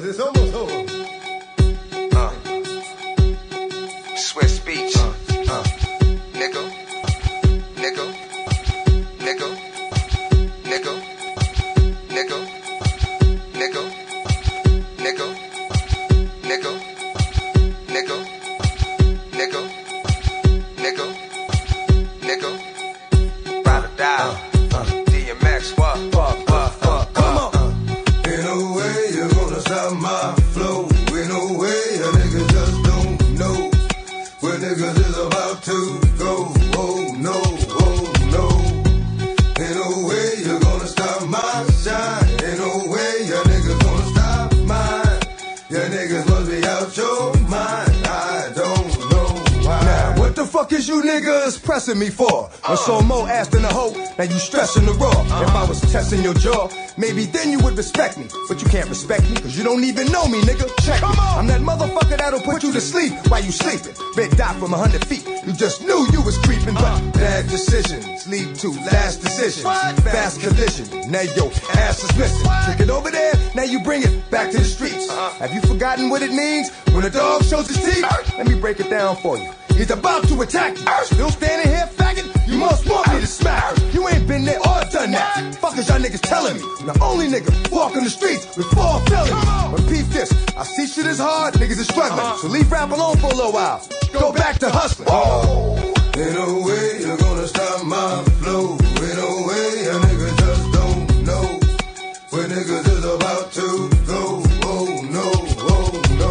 It's almost over. Swiss Beach. Nickel. Nickel. Nickel. Nickel. Nickel. Nickel. Nickel. Nickel. Nickel. Nickel. Nickel. Nickel. Ride or die. DMX, what? Come on. Ain't no way you're gonna stop my flow. Ain't no way a nigga just don't know where niggas is about to go. Oh no, oh no. Ain't no way you're gonna stop my shine. Ain't no way your niggas gonna stop mine. Your niggas must be out your mind. I don't know why. Now, what the fuck is you niggas pressing me for? I'm so more ass than a hoe, now you stressing the raw. If I was testing your jaw, maybe then you would respect me. But you can't respect me, cause you don't even know me, nigga. Check me. I'm that motherfucker that'll put you to sleep while you sleeping. Red dot from 100 feet, you just knew you was creeping. But bad decisions lead to last decisions. Fast collision, now your ass is missing. Take it over there, now you bring it back to the streets. Have you forgotten what it means when a dog shows his teeth? Let me break it down for you. He's about to attack you. Still standing here, faggot? You must want me to smack you. You ain't been there or done that. Fuck is y'all niggas telling me? I'm the only nigga walking the streets with 4 felonies. But peep this, I see shit is hard, niggas is struggling. So leave rap alone for a little while. Go back to hustling. Oh, ain't no way you're gonna stop my flow. Ain't no way a nigga just don't know where niggas is about to go. Oh no, oh no.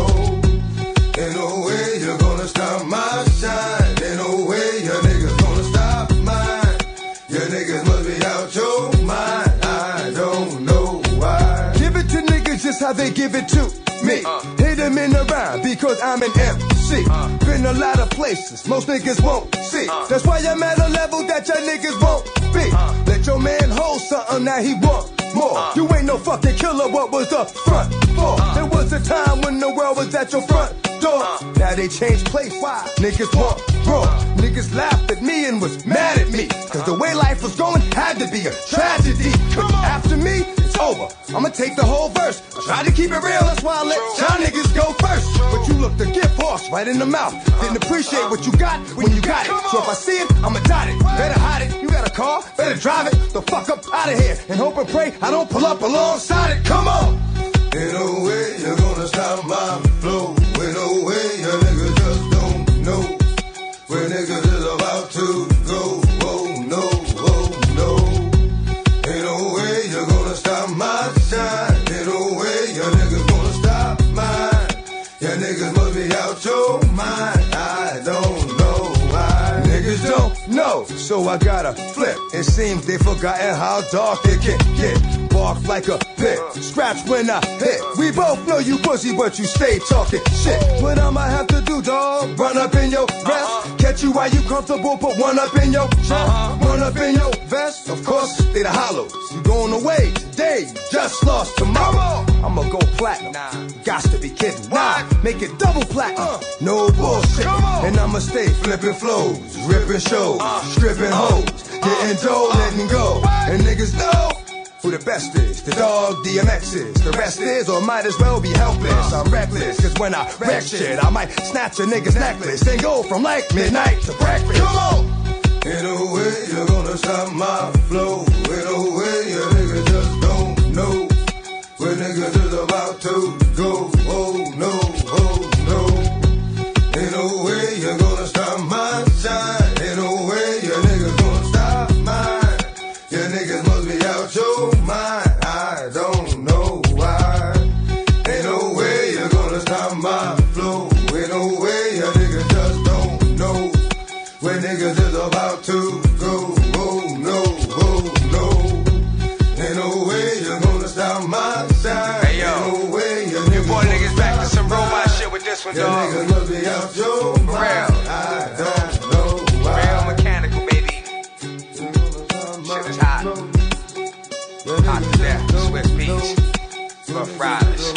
Ain't no way you're gonna stop my shine. Ain't no way your niggas gonna stop mine. Your niggas must be out your mind. I don't know why. Give it to niggas just how they give it to me. Hit them in the rhyme because I'm an MC. Been a lot of places most niggas won't see. That's why I'm at a level that your niggas won't be. Let your man hold something that he want more. You ain't no fucking killer, what was the front for? There was a time when the world was at your front door. Now they changed place. Why? Niggas want raw. Niggas laughed at me and was mad at me. Cause the way life was going had to be a tragedy. But after me, it's over. I'ma take the whole verse. I try to keep it real, that's why I let y'all niggas go first. But you looked a gift horse right in the mouth. Didn't appreciate what you got when you got it. So if I see it, I'ma dot it. Better hide it. You got a car, better drive it the fuck up out of here. And hope and pray I don't pull up alongside it. Come on! Ain't no way you're gonna stop my flow. Ain't no way your niggas just don't know where niggas is about to go. Oh no, oh no. Ain't no way you're gonna stop my shine. Ain't no way your niggas gonna stop mine. Your niggas must be out your mind. I don't know why. Niggas don't know, so I gotta flip. It seems they forgotten how dark it can get. Bark like a pit, scratch when I hit. We both know you pussy, but you stay talking shit. What I'ma have to do, dog? Run up in your vest, catch you while you comfortable, put one up in your chest, one up in your vest. Of course, they the hollows. You going away today, you just lost tomorrow. I'ma go platinum, gots to be kidding. Nah, make it double platinum, no bullshit. And I'ma stay flipping flows, ripping shows, stripping hoes, getting dough, letting go. And niggas know who the best is, the dog DMX is. The rest is, or might as well be helpless. I'm reckless, cause when I wreck shit, I might snatch a nigga's necklace, then go from like midnight to breakfast. Come on! Ain't no way you're gonna stop my flow. Ain't no way your niggas just don't know where niggas is about to go. Oh no, oh no. Ain't no way you're gonna stop my shine. Ain't no way your niggas gonna stop mine. Your niggas must be out your mind. I don't know why. Ain't no way you're gonna stop my flow. Ain't no way your niggas just don't know where niggas is about to go. Oh no, oh no. Ain't no way you're gonna stop my shine. Hey yo, ain't no way your boy niggas back to some robot shit with this one, your dog. niggas must be out your mind. Real. I don't know why. Real mechanical, baby. Shit is hot. Hot to death. Swiss Beach. Rough Riders.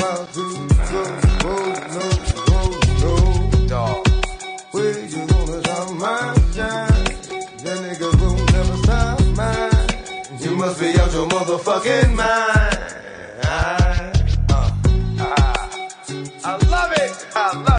Dog. Where you gonna stop my shine? Your niggas will never stop mine. You must be out your motherfucking mind. I love